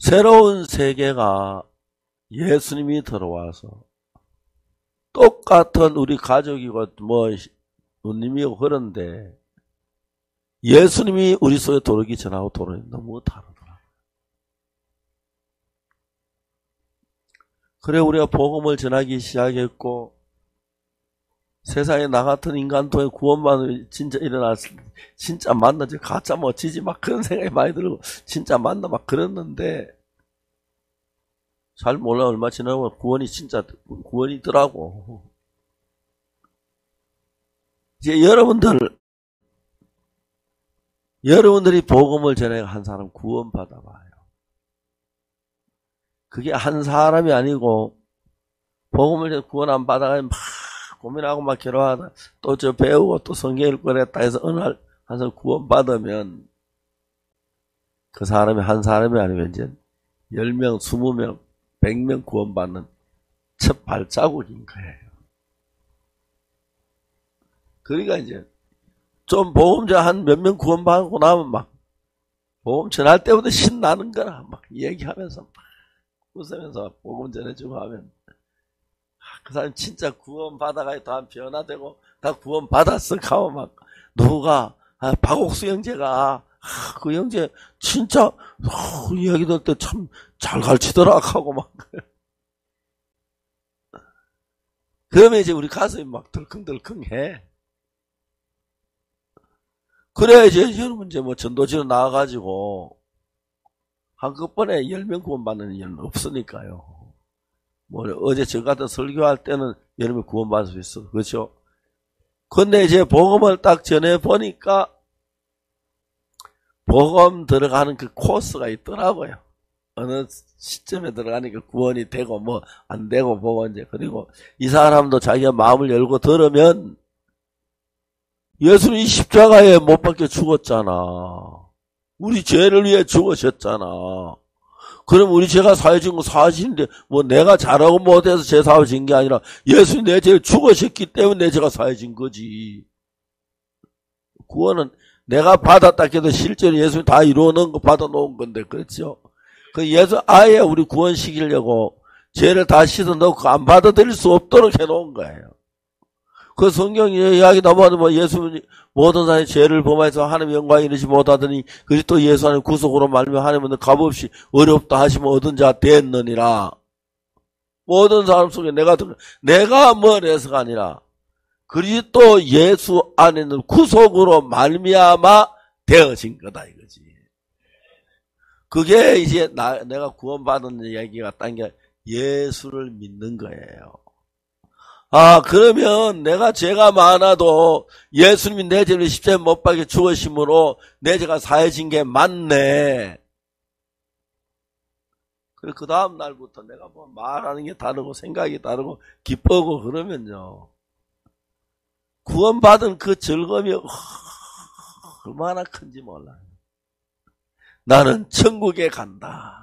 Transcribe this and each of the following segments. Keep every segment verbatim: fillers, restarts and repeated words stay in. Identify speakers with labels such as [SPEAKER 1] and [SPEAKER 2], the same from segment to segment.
[SPEAKER 1] 새로운 세계가 예수님이 들어와서 똑같은 우리 가족이고 뭐 누님이고 그런데 예수님이 우리 속에 들어오기 전하고 들어오기 너무 다르더라. 그래 우리가 복음을 전하기 시작했고 세상에 나 같은 인간 통해 구원받는 진짜 일어났을 때 진짜 맞나지 가짜 멋지지 막 그런 생각이 많이 들고 진짜 맞나 막 그랬는데 잘 몰라 얼마 지나면 구원이 진짜 구원이더라고. 이제 여러분들 여러분들이 복음을 전해 한 사람 구원 받아봐요. 그게 한 사람이 아니고 복음을 전해 구원 안 받아가면 막 고민하고 막 괴로워하다 또 저 배우고 또 성경 읽고 그랬다 해서 어느 날 한 사람 구원 받으면 그 사람이 한 사람이 아니면 이제 열 명, 스무 명, 백 명 구원 받는 첫 발자국인 거예요. 그러니까 이제 좀 복음자 한 몇 명 구원 받고 나면 막 복음 전할 때부터 신나는 거라 막 얘기하면서 막 웃으면서 복음 전해주고 하면 그 사람 진짜 구원 받아가 다 변화되고 다 구원 받았어 하고 막 누가 아, 박옥수 형제가 아, 그 형제 진짜 어, 이야기 들 때 참 잘 가르치더라 하고 막 그러면 이제 우리 가슴이 막 덜컹덜컹해. 그래야 이제 여러분 이제 뭐 전도지로 나와가지고 한꺼번에 열 명 구원 받는 일은 없으니까요. 뭐 어제 저 같은 설교할 때는 여러분이 구원받을 수 있어. 그렇죠? 근데 이제 복음을 딱 전해 보니까 복음 들어가는 그 코스가 있더라고요. 어느 시점에 들어가니까 구원이 되고 뭐 안 되고 보고 이제 그리고 이 사람도 자기가 마음을 열고 들으면 예수님이 십자가에 못 박혀 죽었잖아. 우리 죄를 위해 죽으셨잖아. 그럼 우리 죄가 사해진 거 사실인데 뭐 내가 잘하고 못해서 죄 사해진 게 아니라 예수님 내 죄를 죽으셨기 때문에 내 죄가 사해진 거지. 구원은 내가 받았다 해도 실제로 예수님이 다 이루어놓은 거 받아놓은 건데 그렇죠. 그 예수 아예 우리 구원시키려고 죄를 다 씻어넣고 안 받아들일 수 없도록 해놓은 거예요. 그 성경 이야기 나와도 뭐 예수님이 모든 사람이 죄를 범해서 하나님의 영광에 이르지 못하더니 그리스도 예수 안에 구속으로 말미암아 하나님은 값없이 어렵다 하시면 얻은 자 됐느니라. 모든 사람 속에 내가 내가 뭐래서가 아니라 그리스도 예수 안에는 구속으로 말미암아 되어진 거다 이거지. 그게 이제 나 내가 구원받은 이야기가 딴 게 예수를 믿는 거예요. 아, 그러면 내가 죄가 많아도 예수님이 내 죄를 십자가에 못 박혀 죽으심으로 내 죄가 사해진 게 맞네. 그래, 그 다음 날부터 내가 뭐 말하는 게 다르고 생각이 다르고 기쁘고 그러면요. 구원받은 그 즐거움이 얼마나 큰지 몰라요. 나는 천국에 간다.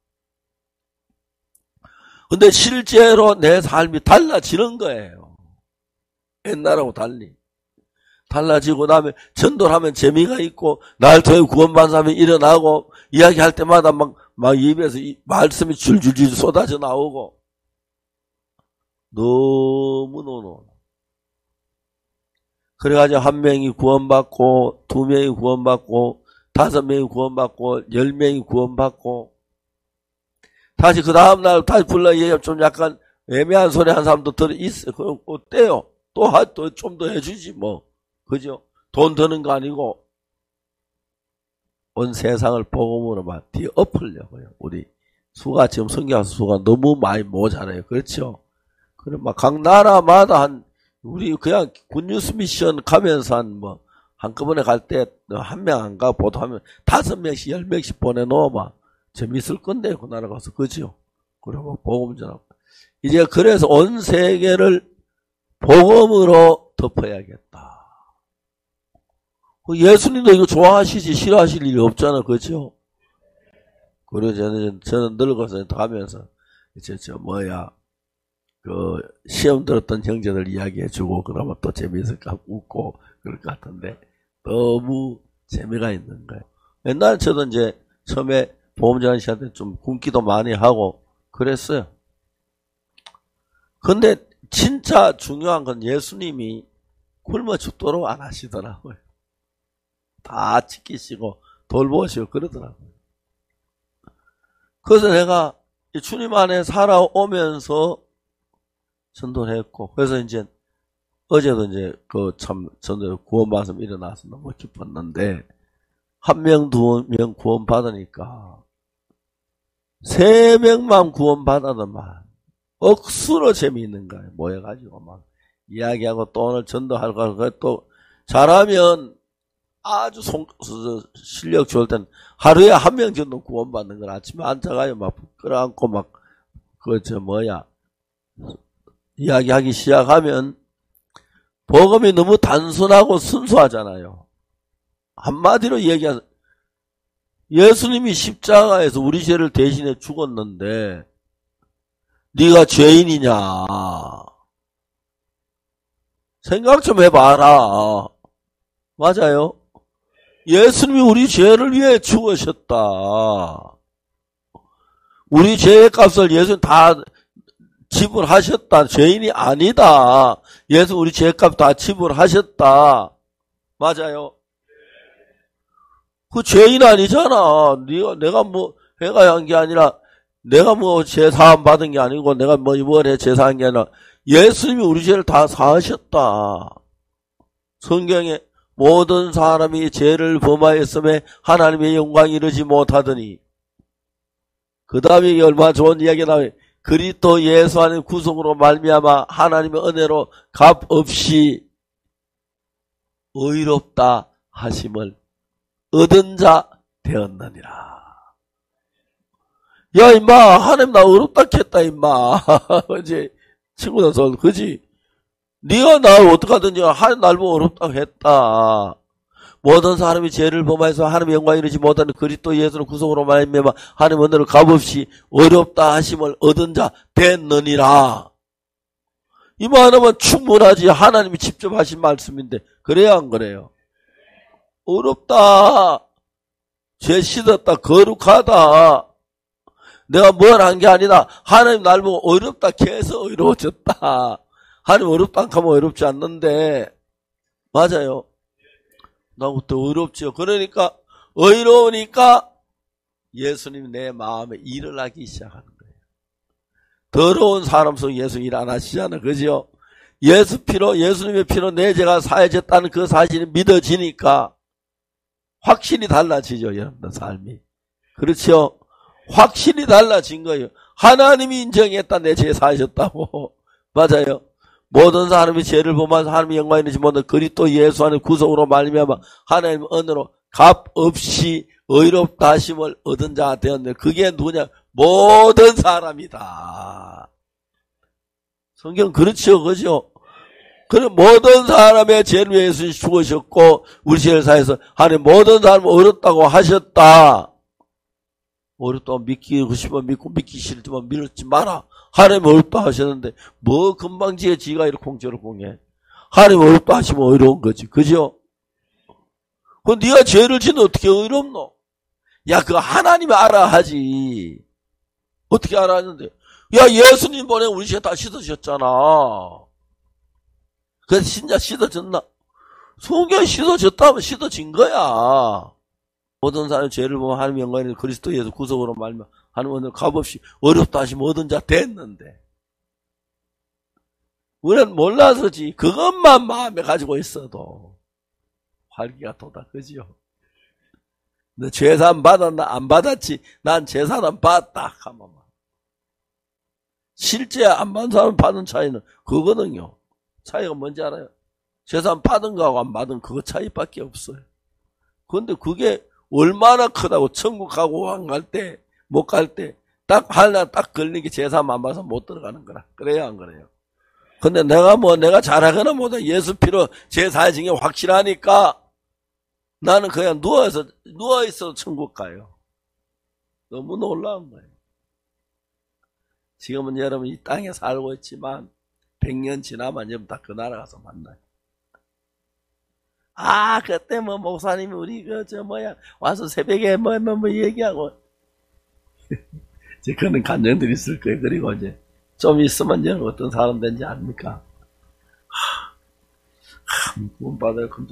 [SPEAKER 1] 근데 실제로 내 삶이 달라지는 거예요. 옛날하고 달리. 달라지고 나면 전도를 하면 재미가 있고 날 통해 구원받은 사람이 일어나고 이야기할 때마다 막, 막 입에서 이 말씀이 줄줄줄 쏟아져 나오고 너무너무 그래가지고 한 명이 구원받고 두 명이 구원받고 다섯 명이 구원받고 열 명이 구원받고 다시 그 다음날 다시 불러 얘기하면 좀 약간 애매한 소리 한 사람도 들어 있어. 그럼 어때요? 또, 또 좀 더 해주지 뭐. 그죠? 돈 드는 거 아니고 온 세상을 복음으로만 뒤엎으려고요. 우리 수가 지금 성교하수 수가 너무 많이 모자라요. 그렇죠? 그럼 막 각 나라마다 한 우리 그냥 굿뉴스 미션 가면서 한 뭐 한꺼번에 갈 때 한 명 안 가고 보도하면 다섯 명씩 열 명씩 보내놓으면 재밌을 건데 그 나라 가서 그죠? 그리고 복음 전하고 이제 그래서 온 세계를 복음으로 덮어야겠다. 예수님도 이거 좋아하시지 싫어하실 일이 없잖아, 그죠? 그래서 저는, 저는 늙어서 가면서 이제 저 뭐야 그 시험 들었던 형제들 이야기해주고 그러면 또 재미있을까 웃고 그럴 것 같은데 너무 재미가 있는 거예요. 옛날 저도 이제 처음에 보험장 씨한테 좀 굶기도 많이 하고 그랬어요. 근데 진짜 중요한 건 예수님이 굶어 죽도록 안 하시더라고요. 다 지키시고 돌보시고 그러더라고요. 그래서 내가 주님 안에 살아오면서 전도를 했고, 그래서 이제 어제도 이제 그 참 전도 구원받아서 일어나서 너무 기뻤는데, 한 명, 두 명 구원받으니까, 세 명만 구원받아도만 억수로 재미있는 거예요. 모여가지고 막 이야기하고 또 오늘 전도하고, 또 잘하면 아주 송, 실력 좋을 때는 하루에 한 명 정도 구원받는 건 아침에 앉아가요. 막 끌어안고 막, 그, 저, 뭐야. 이야기하기 시작하면 복음이 너무 단순하고 순수하잖아요. 한마디로 얘기하서 예수님이 십자가에서 우리 죄를 대신해 죽었는데 네가 죄인이냐. 생각 좀 해봐라. 맞아요. 예수님이 우리 죄를 위해 죽으셨다. 우리 죄의 값을 예수님 다 지불하셨다. 죄인이 아니다. 예수 우리 죄값 다 지불하셨다. 맞아요. 그 죄인 아니잖아. 네가 내가 뭐 해가 한 게 아니라 내가 뭐 죄 사함 받은 게 아니고 내가 뭐 이번에 죄 사한 게 아니라 예수님이 우리 죄를 다 사하셨다. 성경에 모든 사람이 죄를 범하였음에 하나님의 영광이 이르지 못하더니 그 다음에 얼마나 좋은 이야기가 나와요. 그리스도 예수 안의 구속으로 말미암아 하나님의 은혜로 값없이 의롭다 하심을 얻은 자 되었느니라. 야 임마 하나님 나 의롭다 했다 임마. 그지 친구들 그지 네가 나 어떡하든지 하나님 날 보고 어렵다고 했다. 모든 사람이 죄를 범하여서 하나님의 영광을 이루지 못하는 그리스도 예수를 구속으로 말미암아 하나님의 은혜를 값없이 어렵다 하심을 얻은 자 됐느니라. 이 말하면 충분하지. 하나님이 직접 하신 말씀인데 그래야 안 그래요? 어렵다. 죄 씻었다. 거룩하다. 내가 뭘 한 게 아니다. 하나님 날 보고 어렵다 해서 어려워졌다. 하나님 어렵다 하면 어렵지 않는데 맞아요. 나 그때 어렵죠. 그러니까 의로우니까 예수님이 내 마음에 일을 하기 시작하는 거예요. 더러운 사람 속 예수 일 안 하시잖아요. 그죠? 예수 피로 예수님의 피로 내 죄가 사해졌다는 그 사실이 믿어지니까 확실히 달라지죠. 여러분들 삶이. 그렇죠? 확실히 달라진 거예요. 하나님이 인정했다. 내 죄 사하셨다고. 맞아요. 모든 사람이 죄를 범하면서 하나님의 영광이 있는지 못한 그리스도 예수 안의 구속으로 말미암아 하나님의 은혜로 값없이 의롭다 하심을 얻은 자가 되었는데 그게 누구냐? 모든 사람이다. 성경 그렇죠. 그죠? 그래 모든 사람의 죄를 위해 예수님이 죽으셨고 우리 죄를 사해서 하나님 모든 사람을 어렵다고 하셨다. 어렵다고 믿기고 싶으면 믿고 믿기 싫지만 믿지 마라. 하나님 어렵다 하셨는데 뭐 금방지게 지가 이렇게 공짜로 공해. 하나님 어렵다 하시면 어려운 거지. 그죠? 그 네가 죄를 지는 어떻게 어렵노? 야 그거 하나님이 알아 하지. 어떻게 알아 하는데. 야 예수님 보내 우리 죄 다 씻어졌잖아. 그래서 진짜 씻어졌나? 성경 씻어졌다면 씻어진 거야. 모든 사람의 죄를 보면 하나님의 영광이 그리스도 예수 구속으로 말면 하나님 오늘 값없이 어렵다 하시면 얻은 자 됐는데 우리는 몰라서지 그것만 마음에 가지고 있어도 활기가 돋아. 그지요? 너 죄산 받았나 안 받았지? 난 죄산은 받았다 하면 실제 안 받은 사람 받은 차이는 그거거든요. 차이가 뭔지 알아요? 죄산 받은 거하고 안 받은 그거 차이밖에 없어요. 그런데 그게 얼마나 크다고. 천국 가고 왕 갈 때, 못 갈 때, 딱 하나 딱 걸린 게 제삼 안 봐서 못 들어가는 거라. 그래요, 안 그래요? 근데 내가 뭐, 내가 잘하거나 못하 예수 피로 제사진 게 확실하니까 나는 그냥 누워서, 누워있어도 천국 가요. 너무 놀라운 거예요. 지금은 여러분 이 땅에 살고 있지만 백 년 지나면 여러분 다 그 나라 가서 만나요. 아, 그때 뭐, 목사님이 우리, 그, 저, 뭐야, 와서 새벽에 뭐, 뭐, 뭐, 얘기하고. 이제 그런 감정들이 있을 거예요. 그리고 이제 좀 있으면 이제 어떤 사람 된지 압니까? 하, 하, 구원받아야 근데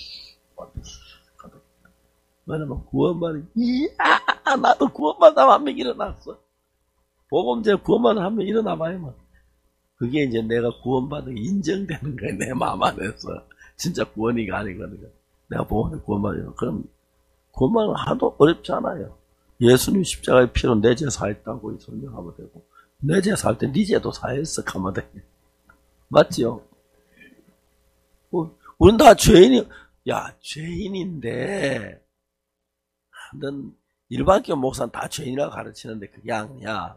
[SPEAKER 1] 왜냐면 구원받은, 이야, 나도 구원받아 한 명 일어났어. 복음제 구원받아 한 명 일어나봐야만. 그게 이제 내가 구원받은 게 인정되는 거야, 내 마음 안에서. 진짜 구원이가 아니거든요. 내가 복음에 구원받아요. 그럼 구원받는 하도 어렵지 않아요. 예수님 십자가의 피로 내 죄 사했다고 설명하면 되고, 내 죄 살 때 네 죄도 사했어 하면 돼. 맞지요? 우린 다 죄인이, 야, 죄인인데, 넌 일반교 목사는 다 죄인이라고 가르치는데 그게 아니야.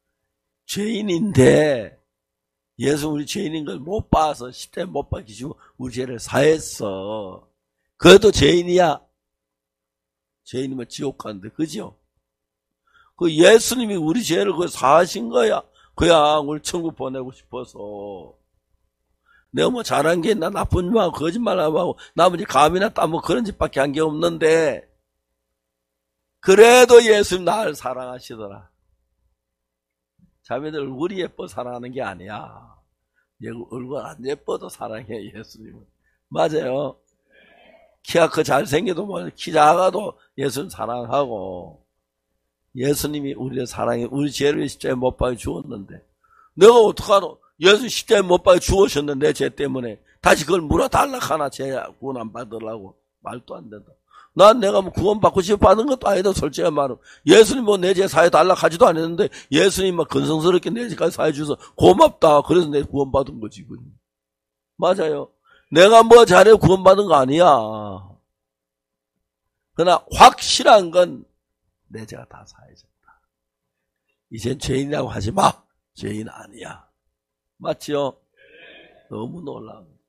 [SPEAKER 1] 죄인인데 예수 우리 죄인인 걸 못 봐서 십자가에 못 박히시고 우리 죄를 사했어. 그래도 죄인이야. 죄인이면 지옥 가는데 그죠? 그 예수님이 우리 죄를 그 사하신 거야. 그야 우리 천국 보내고 싶어서. 내가 뭐 잘한 게 있나 나쁜 짓 하고 거짓말 하고 나머지 감이나 땀뭐 그런 짓밖에 한 게 없는데 그래도 예수님 나를 사랑하시더라. 자매들 얼굴이 예뻐 사랑하는 게 아니야. 얼굴 안 예뻐도 사랑해 예수님은. 맞아요. 키가 크 잘생겨도 뭐 키 작아도 예수님 사랑하고 예수님이 우리를 사랑해 우리 죄를 십자가에 못 박아 주었는데 내가 어떡하노. 예수 십자가에 못 박아 주었는데 내 죄 때문에 다시 그걸 물어달라 하나 죄 구원 안 받으려고. 말도 안 된다. 난 내가 뭐 구원받고 싶어 받은 것도 아니다. 솔직히 말하면 예수님 뭐 내 죄 사해 달라 하지도 않았는데 예수님 막 근성스럽게 내 죄까지 사해 주셔서 고맙다. 그래서 내 구원받은 거지. 맞아요. 내가 뭐 잘해 구원받은 거 아니야. 그러나 확실한 건 내 죄가 다 사해졌다. 이젠 죄인이라고 하지 마. 죄인 아니야. 맞지요? 너무 놀라워.